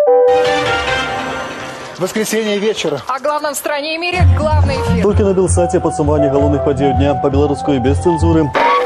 Воскресенье вечера. О главном в стране и мире главный эфир. Толькі на Белсаце падсумаванне галоўных падзеяў дня па-беларуску без цэнзуры.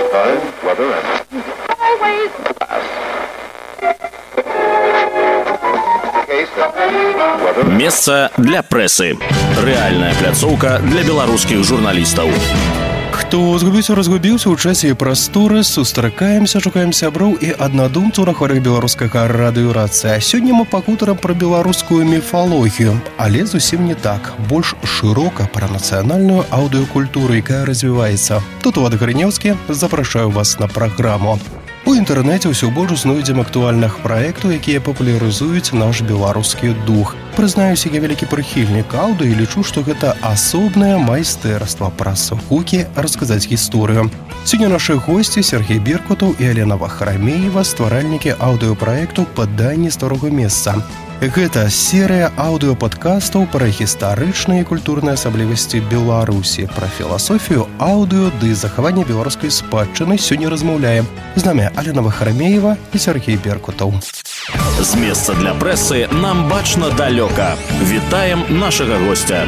Месца для прэсы. Рэальная пляцоўка для беларускіх журналістаў. Хто разгубіўся ў часе і прасторы, сустракаемся, шукаем сяброў і аднадумцаў на хвалях беларускага радыёрацыя. Сёння мы пакутарам пра беларускую міфалогію, але зусім не так. Больш шырока пра нацыянальную аўдыёкультуру, якая развіваецца. Тут Влад Грынеўскі, запрашаю вас на праграму. У інтэрнэце ўсё больш знойдзем актуальных праектаў, якія папулярызуюць наш беларускі дух. Прызнаюся, я вялікі прыхільнік аўдыё і лічу, што гэта асобнае майстэрства праз гукі расказаць гісторыю. Сёння нашы госці Сергей Беркутаў і Алена Вахрамеева, стваральнікі аўдыёпраекту «Паданне старога месца». Гэта серыя аўдыёпадкастаў пра гістарычныя і культурныя асаблівасці Беларусі, пра філасофію аўдыё ды захаванне беларускай спадчыны сёння размаўляем. З намі Алена Вахрамеева і Сергей Беркутаў. З месца для прэсы нам бачна далёка. Вітаем нашага госця.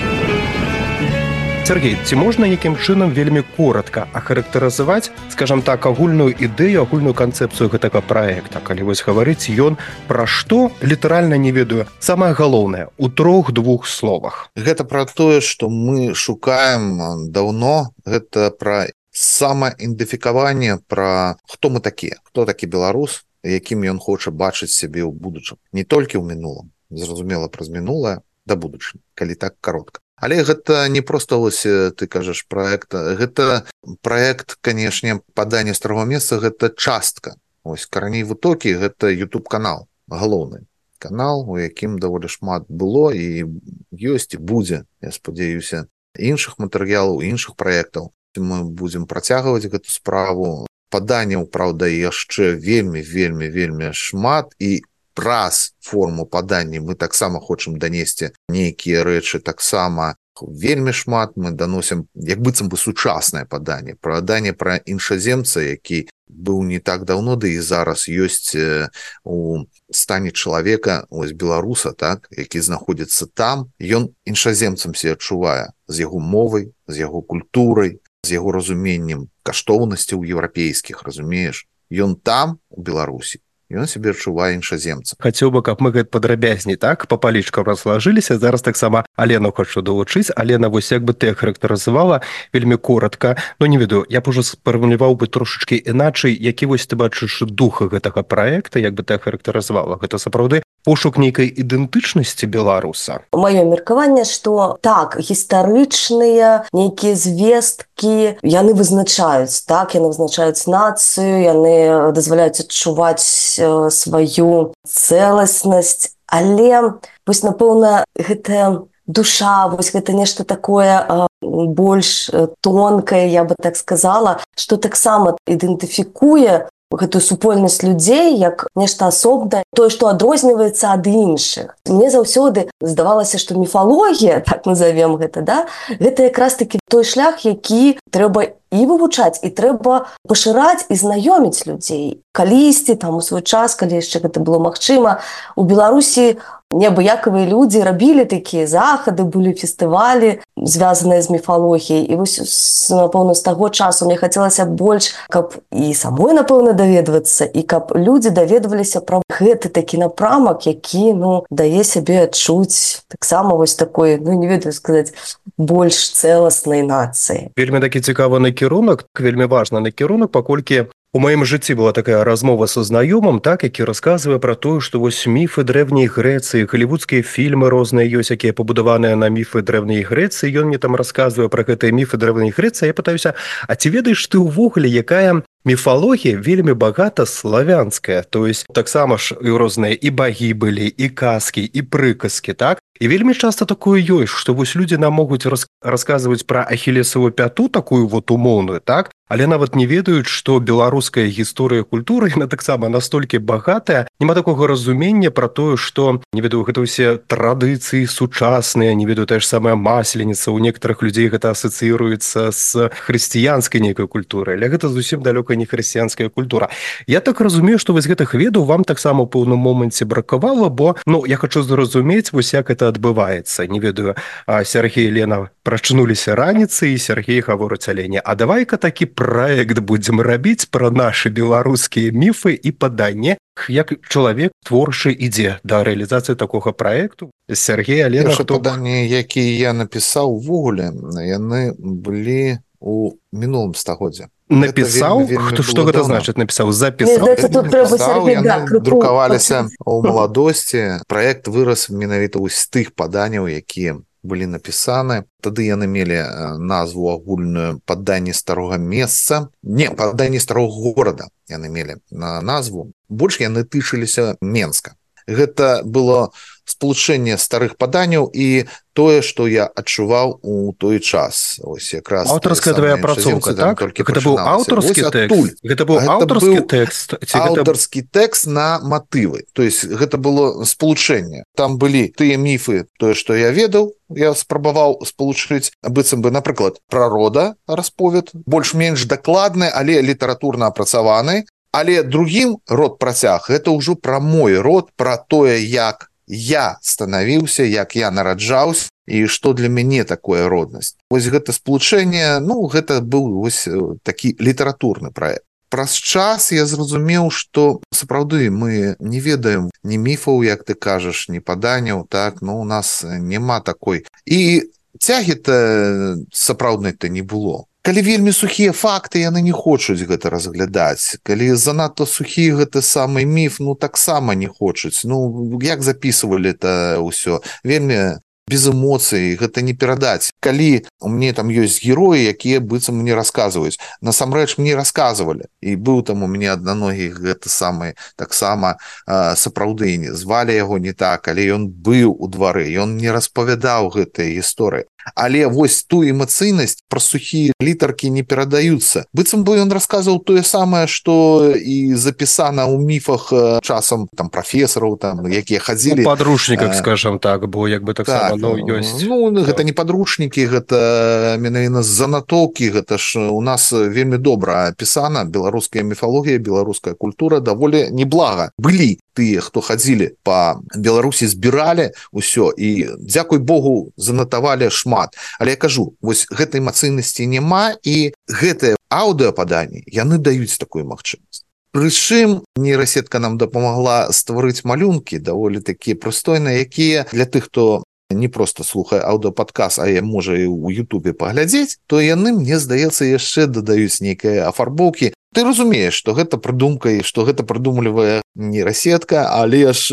Сергей, ці можна якім чынам вельмі коратка ахарактарызаваць, скажам так, агульную ідэю, агульную канцэпцыю гэтага праекта? Калі вось гаварыць ён пра што, літаральна не ведаю. Самае галоўнае, у 3-2 словах. Гэта пра тое, што мы шукаем даўно, гэта пра самаідэнтыфікаванне, пра хто мы такія, хто такі беларус, якім ён хоча бачыць сябе ў будучым. Не толькі ў мінулым, зразумела, праз мінулае да будучым, калі так каротка. Але гэта не проста, ось, ты кажаш, праект. Гэта праект, канешне, «Паданне старога месца», гэта частка. Ось, «Караней вытокі» — гэта YouTube-канал, галоўны канал, у якім даволі шмат было і ёсць і будзе, я спадзяюся, іншых матэрыялаў, іншых праектаў. Мы будзем працягваць гэту справу. Паданняў, праўда, яшчэ вельмі шмат, і праз форму падання мы таксама хочам данесці нейкія рэчы, таксама вельмі шмат мы даносім, як быццам бы сучаснае паданне пра іншаземца, які быў не так даўно, ды і зараз ёсць у стане чалавека, ось беларуса, так, які знаходзіцца там, ён іншаземцам себе адчувае з яго мовай, з яго культурай, з яго разуменнем каштоўнасцяў еўрапейскіх, разумееш? Ён там, у Беларусі, ён себе адчувае іншаземцам. Хацеў бы, каб мы гэта падрабязней, так, па палічкам разлажыліся. Зараз таксама Алену хочу далучыць. Алена, вось як бы ты ахарактарызавала вельмі коратка, ну не ведаю, я б ужо сфармуляваў бы трошачкі іначай, які вось ты бачыш духа гэтага праекта, як бы ты ахарактарызавала. Гэта сапраўды пошук нейкай ідэнтычнасці беларуса. Маё меркаванне, што так, гістарычныя нейкія звесткі, яны вызначаюць, так, яны вызначаюць нацыю, яны дазваляюць адчуваць сваю цэласнасць, але вось, напэўна, гэтая душа, вось гэта нешта такое больш тонкае, я бы так сказала, што таксама ідэнтыфікуе гэтую супольнасць людзей як нешта асобнае, тое, што адрозніваецца ад іншых. Мне заўсёды здавалася, што міфалогія, так назовем гэта, да, гэта якраз-такі той шлях, які трэба і вывучаць, і трэба пашыраць і знаёміць людзей. Калісьці, там, у свой час, калі яшчэ гэта было магчыма, у Беларусі неабыякавыя людзі рабілі такія захады, былі фестывалі, звязаныя з міфалогіяй. І вось, напэўна, з таго часу мне хацелася больш, каб і самой, напэўна, даведвацца, і каб людзі даведваліся пра гэты такі напрамак, які, ну, дае сябе адчуць таксама вось такой, ну, не ведаю сказаць, больш цэласнай нацыі. Вельмі такі цікавы накірунак, вельмі важны накірунак, паколькі у маім жыцці была такая размова са знаёмым, так, які расказвае пра тое, што вось міфы древняй Грэцыі, галівудскія фільмы розныя ёсць, якія пабудаваныя на міфы древняй Грэцыі. Ён мне там расказвае пра гэтыя міфы древняй Грэцыі. Я пытаюся, а ці ведаеш ты ўвогуле, якая міфалогія вельмі багата славянская, то есть таксама ж і розныя і багі былі, і казкі, і прыказкі, так? І вельмі часта такое ёсць, што вось людзі нам могуць расказваць пра ахілесаву пяту, такую вот умоўную, так? але нават не ведаюць, што беларуская гісторыя культуры, яна таксама настолькі багатая, няма такога разумення пра тое, што, не ведаю, гэта ўсе традыцыі сучасныя, не ведаю, тая ж самая масленіца, у некаторых людзей гэта асацыіруецца з хрысціянскай нейкай культурай, але гэта зусім далёка не хрысціянская культура. Я так разумею, што вось гэтых ведаў вам таксама ў пэўным моманце бракавала, бо, я хочу зразумець, вось як это адбываецца. Не ведаю, Сергей і Лена прачнуліся раніцай, і Сергей гаворыць Алене, а давай-ка такі праект будзем рабіць пра нашы беларускія міфы і паданні. Як чалавек творчы ідзе да рэалізацыі такога праекту? Сергей, Алена, першыя паданні, якія я напісаў увогуле, яны былі у мінулым стагоддзі. Напісаў? Што гэта значыць напісаў? Запісаў? Яны друкаваліся ў маладосці. Праект вырас менавіта з тых паданняў, якія былі напісаны. Тады яны мелі назву агульную «Паданні старога месца». Не, «Паданні старога горада» яны мелі назву. Больш яны тычыліся Менска. Гэта было спалучэнне старых паданняў і тое, што я адчуваў у той час. Ось якраз аўтарская твая апрацоўка, так? Гэта быў аўтарскі тэкст? Гэта быў аўтарскі тэкст? Аўтарскі тэкст на матывы. То есть гэта было спалучэнне. Там былі тыя міфы, тое, што я ведаў, я спрабаваў спалучыць, быццам бы, напрыклад, прарода расповед, больш-менш дакладны, але літаратурна апрацаваны. Але другім род працяг, гэта ўжо пра мой род, пра тое, як я станавіўся, як я нараджаўся, і што для мяне такое роднасць. Вось гэта спалучэнне, гэта быў вось такі літаратурны праект. Праз час я зразумеў, што сапраўды мы не ведаем ні міфаў, як ты кажаш, ні паданняў, так, у нас няма такой. І цягі-то сапраўднай-то не было. Калі вельмі сухія факты, яны не хочуць гэта разглядаць. Калі занадта сухі гэты самы міф, таксама не хочуць. Як запісвалі это ўсё? Вельмі без эмоцый, гэта не перадаць. Калі у мяне там ёсць героі, якія быццам мне расказваюць, насамрэч мне расказвалі. І быў там у мяне аднаногі гэты самы, таксама сапраўды, звалі яго не так, але ён быў у двары, ён не распавядаў гэтыя гісторыі. Але вось ту эмацыйнасць пра сухія літаркі не перадаюцца. Быццам бы ён расказваў тое самае, што і запісана ў міфах часам там прафесараў, якія хадзілі. У падручніках, скажам так, бо як бы таксама ёсць. Гэта не падручнікі, гэта менавіта занатоўкі, гэта ж у нас вельмі добра апісана беларуская міфалогія, беларуская культура даволі неблага. Былі тыя, хто хадзілі па Беларусі, збіралі ўсё і, дзякуй Богу, занатавалі шмат. Але я кажу, вось гэтай эмацыйнасці няма, і гэтыя аўдыападанні, яны даюць такую магчымасць. Прычым нейрасетка нам дапамагла стварыць малюнкі даволі такія прыстойныя, якія для тых, хто не проста слухае аўдыападкаст, а можа і ў Ютубе паглядзець, то яны, мне здаецца, яшчэ дадаюць нейкія афарбоўкі. Ты разумееш, што гэта прыдумка і што гэта прыдумлівае нейрасетка, але ж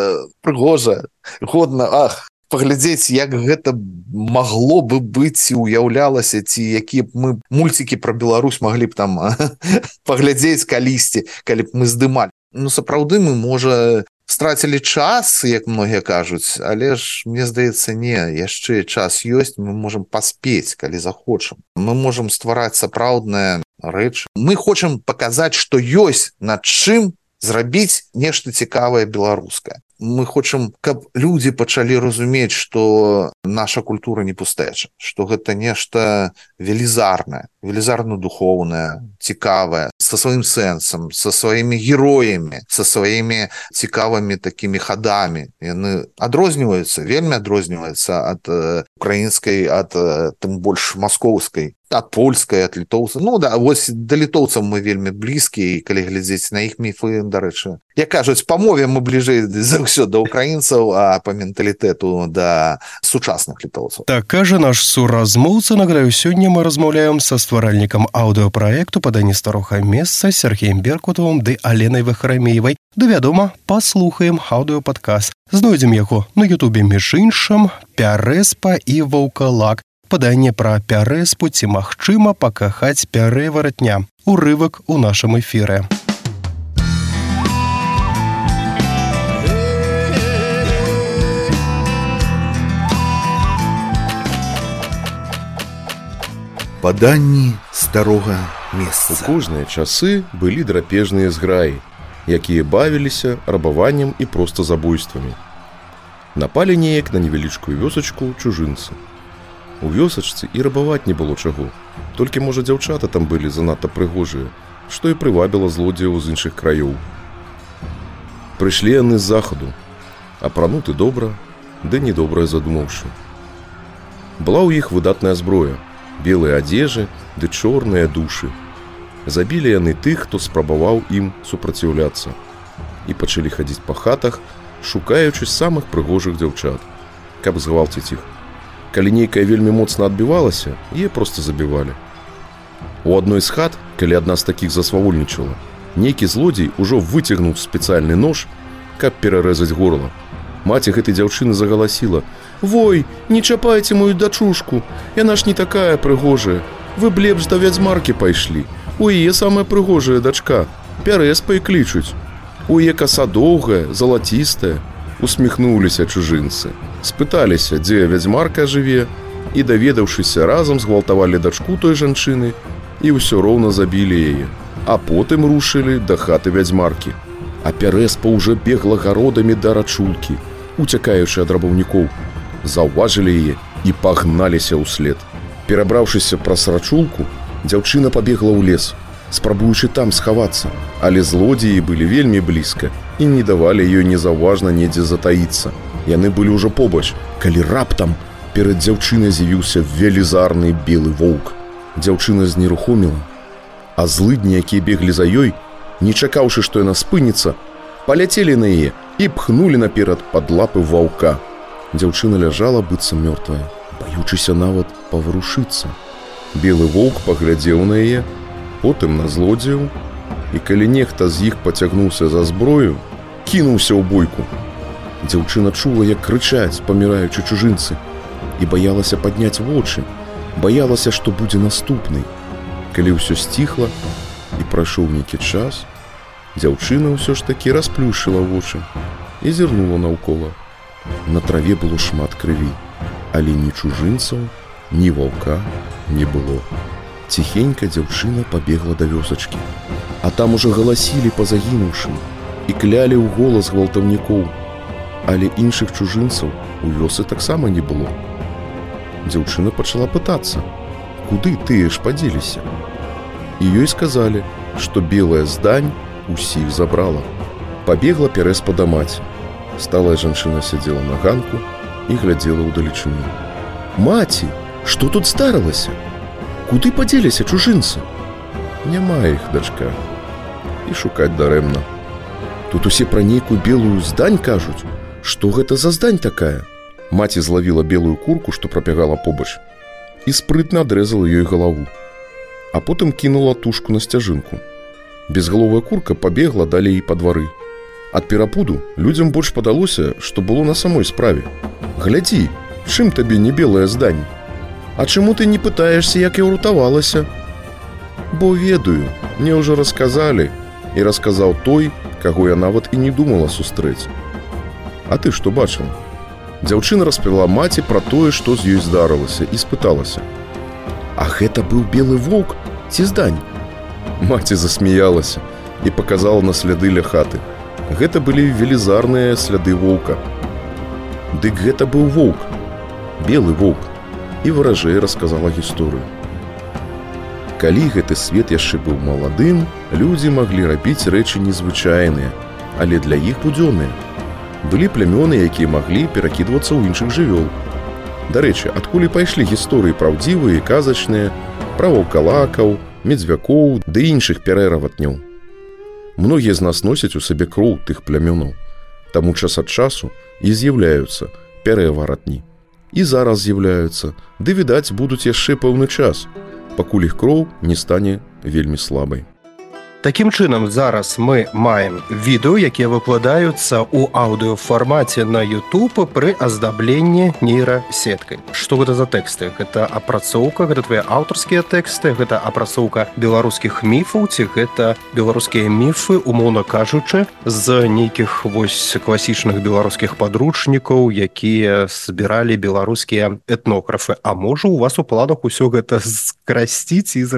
прыгожа, годна, паглядзець, як гэта магло бы быць і уяўлялася, ці якія б мы мульцікі пра Беларусь маглі б там паглядзець калісьці, калі б мы здымалі. Сапраўды мы, можа, страцілі час, як многія кажуць, але ж, мне здаецца, не, яшчэ час ёсць, мы можам паспець, калі захочам. Мы можам ствараць сапраўдныя рэчы. Мы хочам паказаць, што ёсць над чым зрабіць нешта цікавае беларускае. Мы хочам, каб людзі пачалі разумець, што наша культура не пустэча, што гэта нешта велізарнае, велізарна-духоўнае, цікавае, са сваім сэнсам, са сваімі героямі, са сваімі цікавымі такімі хадамі. Яны адрозніваюцца, вельмі адрозніваюцца ад украінскай, ад тым больш маскоўскай, ад польскай, ад літоўцаў. Вось да літоўцаў мы вельмі блізкія, і калі глядзець на іх міфы, дарэчы. Як кажуць, па мове мы бліжэй за ўсё да украінцаў, а па менталітэту да сучасных літоўцаў. Так кажа наш суразмоўца. Нагадаю, сёння мы размаўляем са стваральнікам аўдыапраекту «Паданні старога месца» Сергеем Беркутовым ды Аленай Вахрамеевай. Вядома, паслухаем аўдыападкаст. Знойдзем яго на Ютубе, між іншым, Пярэспа і Ваўкалак. Паданне пра Пярэспу, ці магчыма пакахаць пярэваратня. Урывак у нашым эфіры. Паданні дарога У месца. кожныя часы былі драпежныя зграі, якія бавіліся рабаваннем і проста забойствамі. Напалі неяк на невялічкую вёсачку чужынцы. У вёсачцы і рабаваць не было чаго, толькі, можа, дзяўчата там былі занадта прыгожыя, што і прывабіла злодзеяў з іншых краёў. Прыйшлі яны з захаду, апрануты добра, ды недобра задумаўшы. Была ў іх выдатная зброя, белыя адзежы ды чорныя душы. Забілі яны тых, хто спрабаваў ім супраціўляцца, і пачалі хадзіць па хатах, шукаючы самых прыгожых дзяўчат, каб згвалціць іх. Калі нейкая вельмі моцна адбівалася, яе проста забівалі. У адной з хат, калі адна з такіх засвавольнічала, нейкі злодзей ужо выцягнуў спецыяльны нож, каб перарэзаць горла. Маці гэтай дзяўчыны загаласіла: «Вой, не чапайце мою дачушку, яна ж не такая прыгожая. Вы б лепш да вядзьмаркі пайшлі. У яе самая прыгожая дачка, Пярэспай клічуць. У яе каса доўгая, залацістая». Усміхнуліся чужынцы, спыталіся, дзе вядзьмарка жыве, і, даведаўшыся, разам згвалтавалі дачку той жанчыны і ўсё роўна забілі яе, а потым рушылі да хаты вядзьмаркі. А Пярэспа ўжо бегла гародамі да рачулкі, уцякаючы ад рабаўнікоў. Заўважылі яе і пагналіся ўслед. Перабраўшыся праз рачулку, дзяўчына пабегла ў лес, спрабуючы там схавацца, але злодзеі былі вельмі блізка і не давалі ёй незаўважна недзе затаіцца. Яны былі ўжо побач, калі раптам перад дзяўчынай з'явіўся велізарны белы воўк. Дзяўчына знерухоміла, а злыдні, якія беглі за ёй, не чакаўшы, што яна спыніцца, паляцелі на яе і пхнулі наперад пад лапы ваўка. Дзяўчына ляжала быццам мёртвая, баючыся нават паварушыцца. Белы воўк паглядзеў на яе, потым на злодзеяў, і калі нехта з іх пацягнуўся за зброю, кінуўся ў бойку. Дзяўчына чула, як крычаць, паміраючы чужынцы, і баялася падняць вочы, баялася, што будзе наступнай. Калі ўсё сціхла і прайшоў нейкі час, дзяўчына ўсё ж такі расплюшчыла вочы і зірнула наўкола. На траве было шмат крыві, але ні чужынцаў, ні ваўка не было. Ціхенька дзяўчына пабегла да вёсачкі, а там ужо галасілі па загінуўшым і клялі ў голас гвалтаўнікоў, але іншых чужынцаў у вёсы таксама не было. Дзяўчына пачала пытацца, куды тыя ж падзеліся. І ёй сказалі, што белая здань усіх забрала. Пабегла Пярэспа да маці. Сталая жанчына сядзела на ганку і глядзела ўдалечыню. «Маці, што тут здарылася? Куды падзеліся чужынцы?» «Няма іх, дачка, і шукаць дарэмна. Тут усе пра нейкую белую здань кажуць. Што гэта за здань такая?» Маці злавіла белую курку, што прабягала побач, і спрытна адрэзала ёй галаву, а потым кінула тушку на сцяжынку. Безгаловая курка пабегла далей па двары. Ад перапуду людзям больш падалося, што было на самой справе. «Глядзі, чым табе не белая здань? А чаму ты не пытаешся, як я ўратавалася?» «Бо ведаю, мне ўжо расказалі», і расказаў той, каго я нават і не думала сустрэць. «А ты што бачыла?» Дзяўчына распавяла маці пра тое, што з ёй здарылася, і спыталася: «А гэта быў белы воўк ці здань?» Маці засмяялася і паказала на сляды ля хаты. Гэта былі велізарныя сляды воўка. Дык гэта быў воўк, белы воўк, і выражэй расказала гісторыю. Калі гэты свет яшчэ быў маладым, людзі маглі рабіць рэчы незвычайныя, але для іх будзённыя. Былі плямёны, якія маглі перакідвацца ў іншых жывёл. Дарэчы, адкуль і пайшлі гісторыі праўдзівыя і казачныя пра ваўкалакаў, медзвякоў ды іншых пярэраватняў. Многія з нас носяць у сабе кроў тых плямёнаў, таму час ад часу і з'яўляюцца пярэваратні. І зараз з'яўляюцца, ды, відаць, будуць яшчэ пэўны час, пакуль іх кроў не стане вельмі слабай. Такім чынам, зараз мы маем відэо, якія выкладаюцца ў аўдыёфармаце на YouTube пры аздабленні нейрасеткай. Што гэта за тэксты? Гэта апрацоўка, гэта твае аўтарскія тэксты, гэта апрацоўка беларускіх міфаў, ці гэта беларускія міфы, умоўна кажучы, з нейкіх вось класічных беларускіх падручнікаў, якія збіралі беларускія этнографы. А можа, у вас у планах усё гэта скрасціць і зрабіць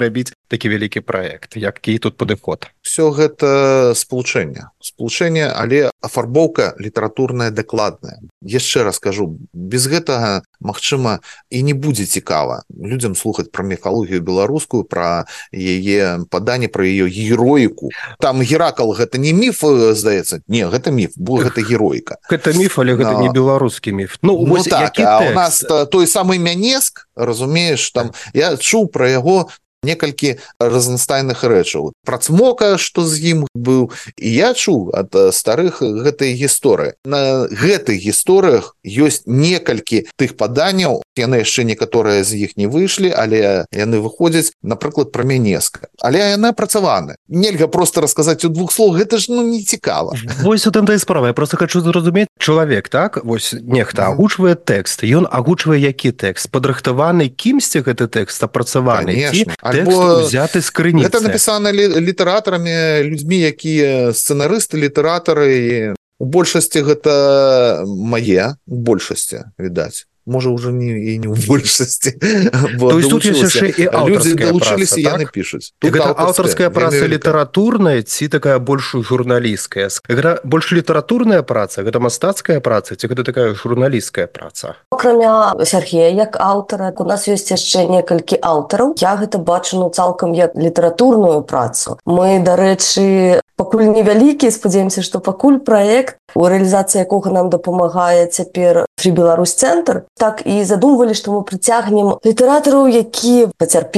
такі вялікі праект, які тут падыход? Все гэта спалучэнне, але афарбоўка літаратурная дакладная. Яшчэ раз кажу, без гэтага, магчыма, і не будзе цікава людзям слухаць пра міфалогію беларускую, пра яе паданне, пра яе героіку. Там Геракл гэта не міф, здаецца? Не, гэта міф, бо гэта героіка. Гэта міф, але гэта не беларускі міф. Вось так, а у нас той самы Мянеск, разумееш, там я чуў пра яго некалькі разнастайных рэчаў. Пра Цмока, што з ім быў, і я чуў ад старых гэтай гісторыі. На гэтых гісторыях ёсць некалькі тых паданняў, яны яшчэ некаторыя з іх не выйшлі, але яны выходзяць, напрыклад, пра Мянеска. Але яны апрацаваны. Нельга проста расказаць у двух слоў, гэта ж не цікава. Вось у тым та і справа. Я просто хочу зразумець, чалавек, так? Вось нехта агучвае тэкст, ён агучвае які тэкст? Падрыхтаваны кімсьці гэты тэкст апрацаваны? Конечно. Тэкст узяты з крыніцы. Гэта напісана літаратарамі, людзьмі, якія сцэнарысты, літаратары. У большасці гэта мае, у большасці, відаць. Можа, ўжо і не ў большасці. То есть тут ёсць яшчэ і аўтарская праца, яны пішуць. Гэта аўтарская праца літаратурная ці такая больш журналісцкая? Гэта больш літаратурная праца, гэта мастацкая праца ці гэта такая журналісцкая праца? Акрамя Сергея як аўтара, у нас ёсць яшчэ некалькі аўтараў. Я гэта бачу цалкам як літаратурную працу. Мы, дарэчы, пакуль невялікі, спадзяемся, што пакуль праект, у рэалізацыі якога нам дапамагае цяпер Free Беларусь цэнтр, так і задумвалі, што мы прыцягнем літаратараў, якія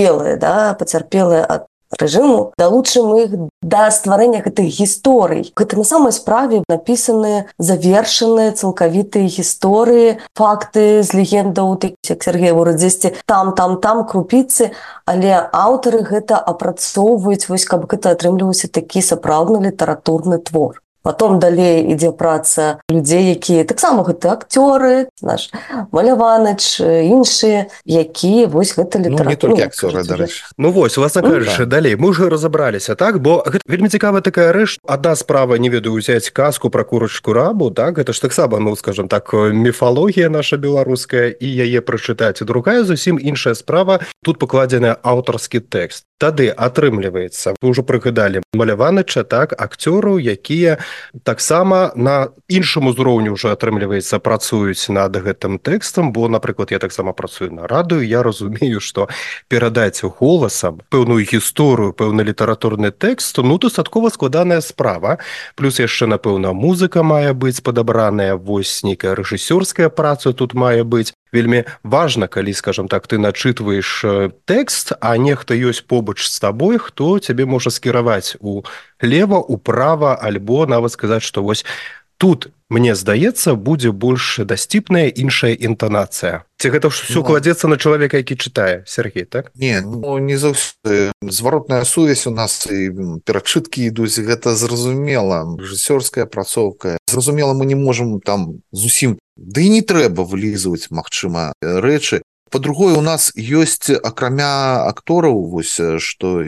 пацярпелыя ад рэжыму, далучым іх да стварэння гэтых гісторый. Гэта на самай справе напісаныя, завершаныя цалкавітыя гісторыі, факты з легендаў, як Сергей говорит, дзесьці там, крупіцы, але аўтары гэта апрацоўваюць, вось каб гэта атрымліваўся такі сапраўдны літаратурны твор. Потом далей ідзе праца людзей, якія таксама гэта акцёры, наш Маляваныч, іншыя, якія вось гэта літаратура. Не толькі акцёры, дарэчы. Вось, уласна кажучы, далей, мы ўжо разабраліся, так? Бо гэта вельмі цікавая такая рэч. Адна справа, не ведаю, узяць казку пра курачку Рабу, так? Гэта ж таксама, скажам так, міфалогія наша беларуская, і яе прачытаць. Другая зусім іншая справа, тут пакладзены аўтарскі тэкст. Тады атрымліваецца, вы ўжо прыгадалі Маляваныча, так, акцёраў, якія таксама на іншым узроўні ўжо атрымліваецца працуюць над гэтым тэкстам, бо, напрыклад, я таксама працую на радыё, я разумею, што перадаць голасам пэўную гісторыю, пэўны літаратурны тэкст, дастаткова складаная справа. Плюс яшчэ, напэўна, музыка мае быць падабраная, вось нейкая рэжысёрская праца тут мае быць. Вельмі важна, калі, скажам так, ты начытваеш тэкст, а нехта ёсць побач з табой, хто цябе можа скіраваць улева, управа, альбо нават сказаць, што вось тут, мне здаецца, будзе больш дасціпная іншая інтанацыя. Ці гэта ўсё кладзецца на чалавека, які чытае, Сергей, так? Не, не заўсёды. Зваротная сувязь у нас і перачыткі ідуць, гэта зразумела, рэжысёрская працоўка. Зразумела, мы не можам там зусім, да і не трэба вылізваць, магчыма, рэчы. Па-другое, у нас ёсць, акрамя актораў, вось, што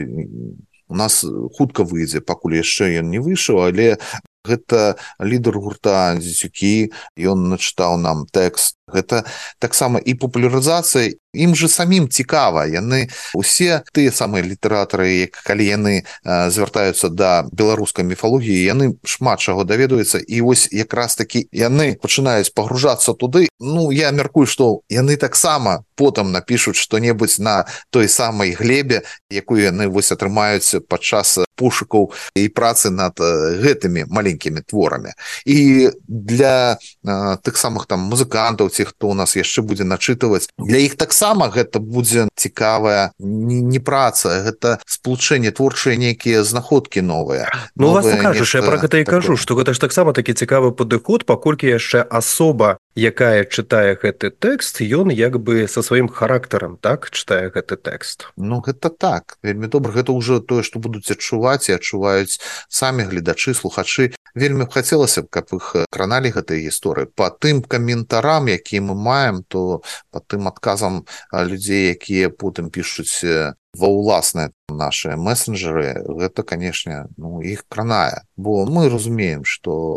у нас хутка выйдзе, пакуль яшчэ ён не выйшаў, але гэта лідар гурта Дзецюкі, ён начытаў нам тэкст. Гэта таксама і папулярызацыя, ім же самім цікава. Яны усе тыя самыя літаратары, калі яны звяртаюцца да беларускай міфалогіі, яны шмат чаго даведаюцца, і вось якраз такі яны пачынаюць пагружацца туды. Я мяркую, што яны таксама потым напішуць што-небудзь на той самай глебе, якую яны вось атрымаюць падчас пошукаў і працы над гэтымі маленькімі творамі. І для тых самых там музыкантаў, ці хто у нас яшчэ будзе начытваць, для іх таксама гэта будзе цікавая не праца, гэта спалучэнне, творчыя нейкія знаходкі новыя. Власна кажучы, я пра гэта і кажу, што гэта ж таксама такі цікавы падыход, паколькі яшчэ асоба, якая чытае гэты тэкст, ён як бы са сваім характарам, так, чытае гэты тэкст. Гэта так, вельмі добра. Гэта ўжо тое, што будуць адчуваць, і адчуваюць самі гледачы, слухачы. Вельмі б хацелася, каб іх краналі гэтай гісторыі. Па тым каментарам, якія мы маем, то па тым адказам людзей, якія потым пішуць ва ўласныя нашыя месенджеры, гэта, канешне, іх кранае. Бо мы разумеем, што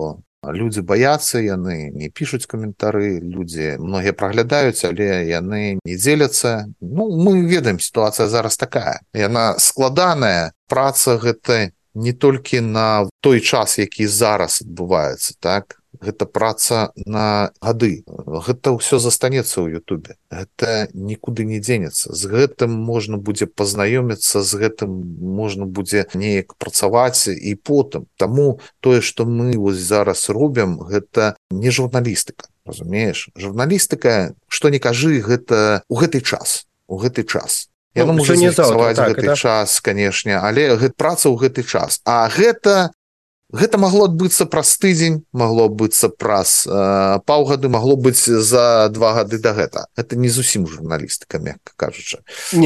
Людзі баяцца, яны не пішуць каментары, людзі многія праглядаюць, але яны не дзеляцца. Мы ведаем, сітуацыя зараз такая. Яна складаная. Праца гэта не толькі на той час, які зараз адбываецца, так? Гэта праца на гады. Гэта ўсё застанецца ў Ютубе. Гэта нікуды не дзенецца. З гэтым можна будзе пазнаёміцца, з гэтым можна будзе неяк працаваць і потым. Таму тое, што мы вось зараз робім, гэта не журналістыка, разумееш? Журналістыка, што не кажы, гэта ў гэты час. У гэты час. Яно можа зафіксаваць гэты час, канешне, але гэта праца ў гэты час. А гэта магло адбыцца праз тыдзень, магло быцца праз паўгады, магло быць за 2 гады да гэта. Гэта не зусім журналістыка, мякка кажучы.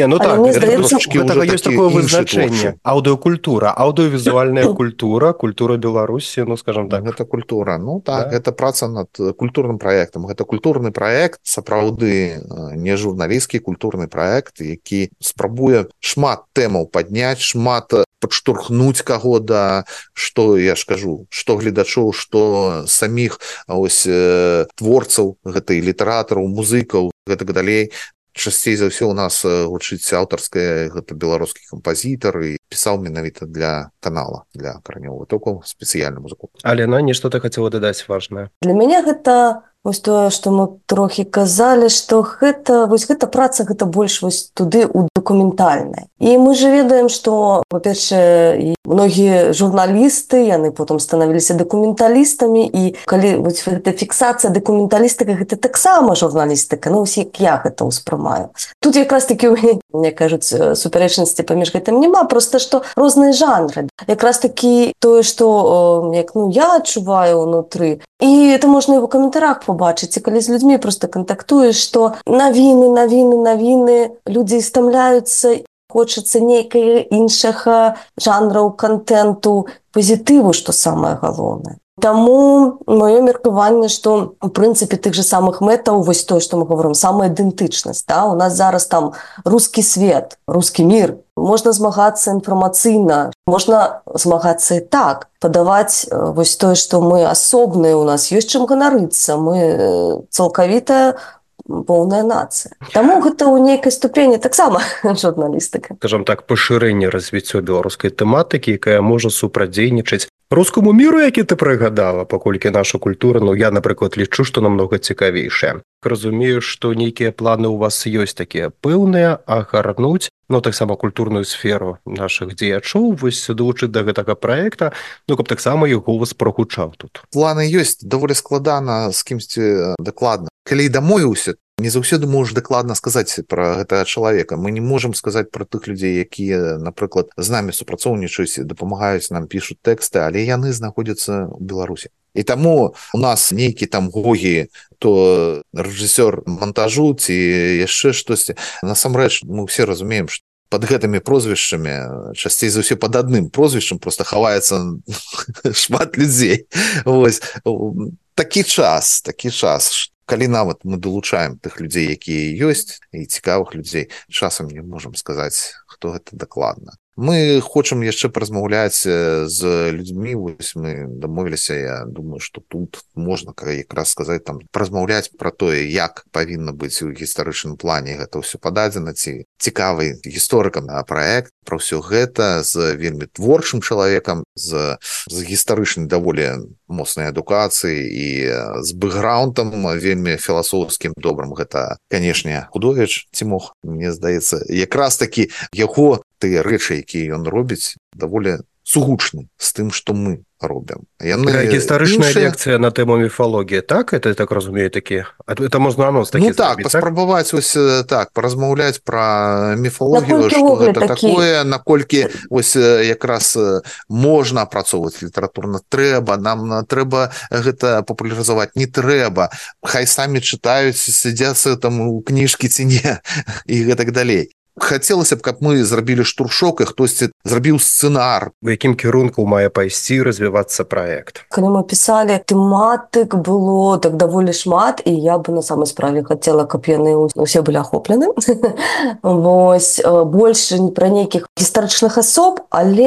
Гэтага ёсць такое вызначэнне. Аўдыокультура, аўдыовізуальная культура, культура Беларусі, скажам так. Гэта культура. Гэта праца над культурным праектам. Гэта культурны праект, сапраўды не журналісцкі культурны праект, які спрабуе шмат тэмаў падняць, шмат падштурхнуць каго да, што я ж кажу, што гледачоў, што саміх творцаў, гэта і літаратараў, музыкаў, гэтак далей. Часцей за ўсё у нас гучыць аўтарскае, гэта беларускі кампазітар і пісаў менавіта для канала, для каранёвых вытокаў спецыяльную музыку. Алена, нешта ты хацела дадаць важнае? Для мяне гэта вось тое, што мы трохі казалі, што гэта праца, гэта больш вось туды у дакументальнае. І мы же ведаем, што, па-першае, многія журналісты, яны потым станавіліся дакументалістамі, і калі вось гэта фіксацыя дакументалістыка, гэта таксама журналістыка, як я гэта ўспрымаю. Тут якраз такі, мне кажуць, супярэчнасці паміж гэтым няма, проста што розныя жанры. Якраз такі тое, што я адчуваю ўнутры, і это можна і ў каментарах побачыць, і калі з людзьмі проста кантактуеш, што навіны, людзі стамляюцца, хочацца нейкага іншага жанраў кантэнту, пазітыву, што самае галоўнае. Таму маё меркаванне, што у прынцыпе тых же самых мэтаў, вось тое, што мы говорим, самая ідэнтычнасць, у нас зараз там рускі свет, рускі мір. Можна змагацца інфармацыйна, можна змагацца і так, падаваць вось тое, што мы асобныя, у нас ёсць чым ганарыцца, мы цалкавітая поўная нацыя. Таму гэта ў нейкай ступені таксама журналістыка. Скажам так, пашырэнне развіццё беларускай тэматыкі, якая можа супрацьдзейнічаць рускаму міру, які ты прыгадала, паколькі наша культура, я, напрыклад, лічу, што намнога цікавейшая. Разумею, што нейкія планы ў вас ёсць такія пэўныя, агарнуць, таксама культурную сферу нашых дзеячоў, вось далучыць да гэтага праекта, каб таксама іх голас прагучаў тут. Планы ёсць, даволі складана з кімсьці дакладна. Калі дамовіўся, не заўсёды можаш дакладна сказаць пра гэтага чалавека. Мы не можам сказаць пра тых людзей, якія, напрыклад, з намі супрацоўнічаюць, дапамагаюць нам, пішуць тэксты, але яны знаходзяцца ў Беларусі. І таму у нас нейкі там Гогі, то рэжысёр монтажу ці яшчэ штосьці. Насамрэч, мы ўсе разумеем, што пад гэтымі прозвішчамі, часцей за ўсё пад адным прозвішчам проста хаваецца шмат людзей. Вось. Такі час, калі нават мы далучаем тых людзей, якія ёсць, і цікавых людзей, часам не можам сказаць, хто гэта дакладна. Мы хочам яшчэ паразмаўляць з людзьмі, вось мы дамовіліся, я думаю, што тут можна якраз сказаць, паразмаўляць пра тое, як павінна быць у гістарычным плане гэта ўсё пададзена, ці цікавы гісторыкам на праект, пра ўсё гэта з вельмі творчым чалавекам, з гістарычнай даволі моцнай адукацыяй і з бэкграўндам вельмі філасофскім добрым. Гэта, канешне, Худовіч Цімох, мне здаецца, якраз такі яго тыя рэчы, якія ён робіць, даволі сугучны з тым, што мы робім. Гістарычная лекцыя на тэму міфалогіі, так? Это, так разумею, такі? Это можна анонс такі зрабіць, так? Паспрабаваць вось так, паразмаўляць пра міфалогію, што гэта такое, наколькі вось якраз можна апрацоўваць літаратурна, трэба, нам трэба гэта папулярызаваць, не трэба. Хай самі чытаюць, сядзяцца там у кніжкі ці не, і гэтак далей. Хацелася б, каб мы зрабілі штуршок, і хтосьці зрабіў сцэнар. У якім кірунку мае пайсці развівацца праект? Калі мы пісалі, тэматык было так даволі шмат, і я бы на самай справе хацела, каб яны ўсе былі ахоплены. Вось, больш пра нейкіх гістарычных асоб, але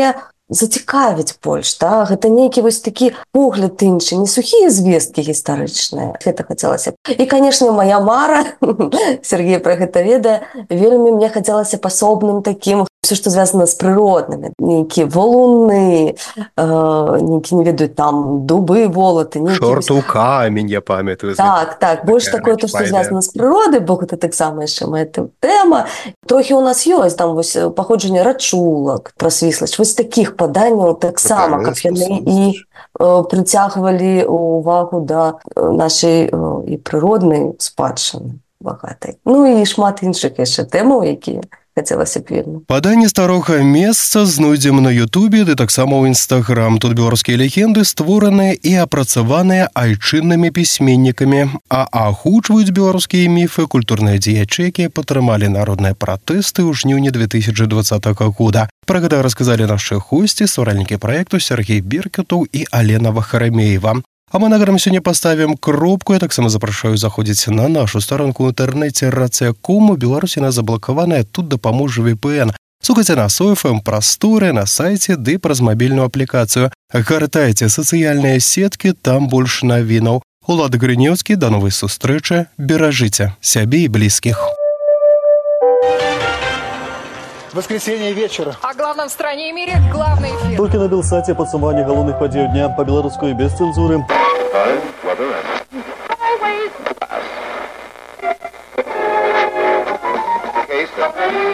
зацікавіць больш, да? Гэта нейкі вось такі погляд іншы, не сухія звесткі гістарычныя. Гэта хацелася. І, канешне, моя мара, Сергей пра гэта ведае, вельмі мне хацелася пасобным такім, все, што звязана з прыроднымі. Нейкія валуны, нейкі, не ведаю, там, дубы, волаты. Чортаў камень, я памятаю. Так, больш такое, то, што звязана з прыродай, бо гэта таксама яшчэ моя тэма. Трохі у нас ёсць, там, вось, паходжанне рачулак, прасвісласць, вось такіх паданняў таксама, каб яны і прыцягвалі увагу да нашай і прыроднай спадчыны багатай. Ну і шмат іншых яшчэ тэмаў, якія хацелася б вельмі. Паданне старога месца знойдзем на Ютубе, ды таксама ў Інстаграм. Тут беларускія легенды створаныя і апрацаваныя айчыннымі пісьменнікамі, а агучваюць беларускія міфы культурныя дзеячы, якія падтрымалі народныя пратэсты ў жніўні 2020 года. Пра гэта расказалі нашы госці, стваральнікі праекту Сергей Беркутаў і Алена Вахарамеева. А мы на гэтым сёння паставім кропку. Я таксама запрашаю заходзіць на нашу старонку ў інтэрнэце Рацыя.ком. У Беларусі нас заблакаваная, тут дапаможа VPN. Слухайце нас у FM прасторы, на сайце ды праз мабільную аплікацыю. Гартайце сацыяльныя сеткі, там больш навінаў. Улад Грынеўскі, да новай сустрэчы. Беражыце сябе і блізкіх. Воскресенье вечера. О главном в стране и мире главный эфир. Толькі на Белсаце падсумаванне галоўных падзеяў дня па-беларуску і без цэнзуры.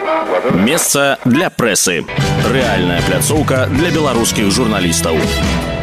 Месца для прэсы. Рэальная пляцоўка для беларускіх журналістаў.